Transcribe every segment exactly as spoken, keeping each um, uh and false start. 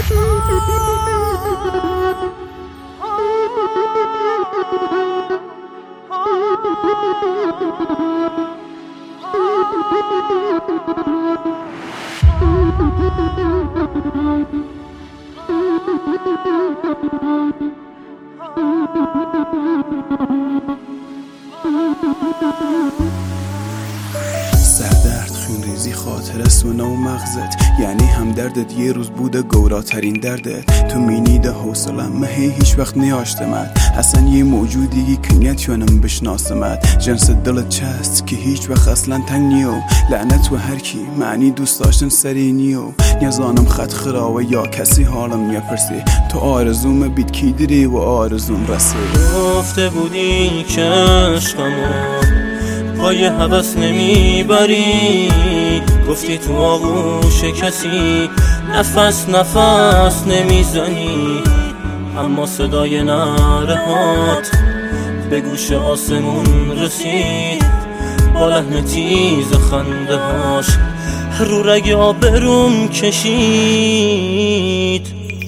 سردرد خونریزی خاطر سونا و مغزت، یعنی هم دردت یه روز بوده گوراترین دردت. تو مینیده حوصلم مهی هیچ وقت نیاشتمت، اصلا یه موجودی که نتونم بشناسمت. جنس دلت چست که هیچ وقت اصلا تنگ نیو، لعنت و هر کی معنی دوست داشتن سری نیو. نزانم خط خراوه یا کسی حالم نیپرسی، تو آرزوم بیت کی دری و آرزوم رسی. گفته بودی که عشقمو پای هوس نمیبری، گفتی تو آغوش کسی نفس نفس نمیزنی، اما صدای نرهات به گوش آسمون رسید با لحن تیز خنده هاش رو رگ آبروم کشید.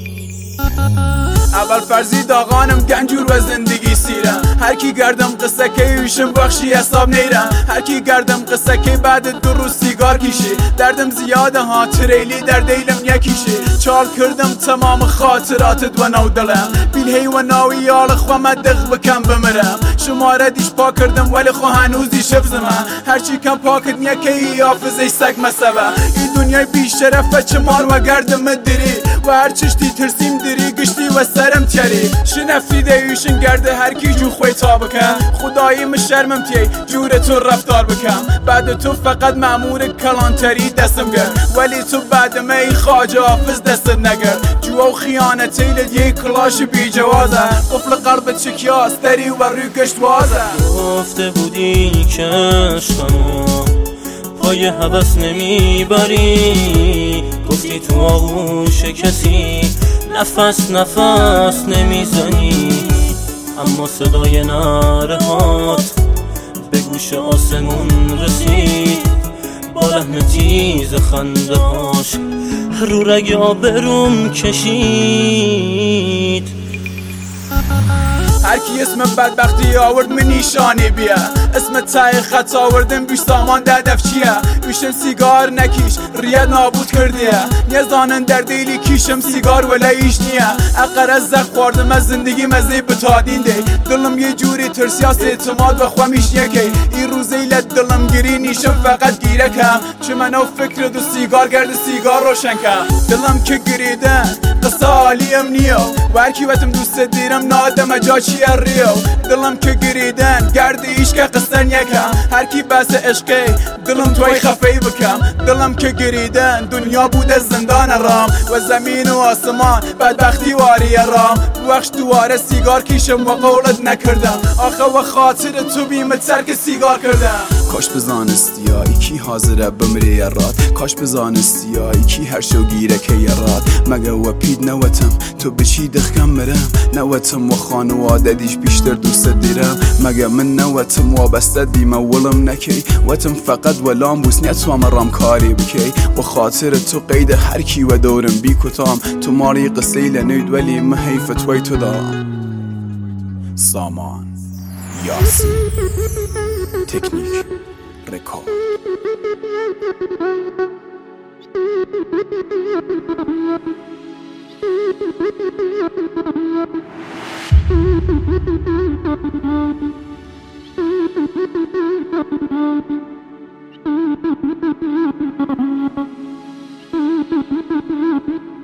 اول فرضی داغانم گنجور و زندگی سیرم، هر کی گردم قصه که ایشم بخشی حساب نیرم، هر کی گردم قصه که بعد دو روز سیگار کشی. دردم زیاده ها تریلی در دیلم یکیشی، چال کردم تمام خاطراتت و نو دلم، بیل هی و ناوی یال خوا مدق بکم بمرم. شماره دیش پا کردم ولی خو هنوزی شبزمم، هرچی کم پاکت نیکه ای حافظه سگ مسبه. این دنیای بی شرفه چمار و گردم دری و هر چشتی ترسیم دری گشتی و سرم تیری. شنفتی دیوشن گرده هر کی جو خوی تا بکن، خدایی مشرمم تی جور تو رفتار بکن. بعد تو فقط مأمور کلانتری دستم گرد، ولی تو بعد می خواجه حافظ دستت نگرد. جو و خیانتی لد یک کلاش بی جوازه، قفل قلبت شکیاست دری و روی گشت وازه. گفته بودی که عشقمو پای هوس نمیبری، گفتی تو آغوش کسی نفس نفس نمیزنی، اما صدای نرهات به گوش آسمون رسید با لحن تیز خنده هاش رو رگ آبروم کشید. هر کی اسم بدبختی آورد من نیشانی بیا، اسم تای خط آوردم بیش سامان ددف چیه. بیشم سیگار نکیش ریاد نابود کردیه، نزانن در دیلی کیشم سیگار ولی ایش نیه. اقر از زخ خوردم از زندگی مزه بتادین دی، دلم یه جوری ترسیاس اعتماد و خوامیش یکی. این روزی لد دلم گیری نیشم فقط گیره کم، چه منو فکر دو سیگار گرد سیگار روشن کم. دلم که گریدن قصه عالیم نیو و هر کی وقتم دوست دیرم نادم جا چی ریو. دلم که گریدن گردی عشق قصن یکم، هر کی بس عشقی دلم توی خفی بکم. دلم که گریدن دنیا بوده زندان رام و زمین و آسمان بدبختی واری رام. وقت دواره سیگار کشم و قولت نکردم، آخه و خاطر تو بیم ترک سیگار کردم. کاش بزانستی ای کی حاضره بمری یارات، کاش بزانستی ای کی هر شو گیره که یارات. مگه و پید نوتم تو بچی دخکم مرم، نوتم و خانواده دیش بیشتر دوست دیرم. مگه من نوتم وابسته دیم ولم نکی، وتم فقط ولام بوس نتوام رام کاری بکی. و خاطر تو قید هر کی و دورم بی کتام، تو ماری قصه لنید ولی مهیف توی تو دام. سامان یاسین تکنیک رکورد. Thank you.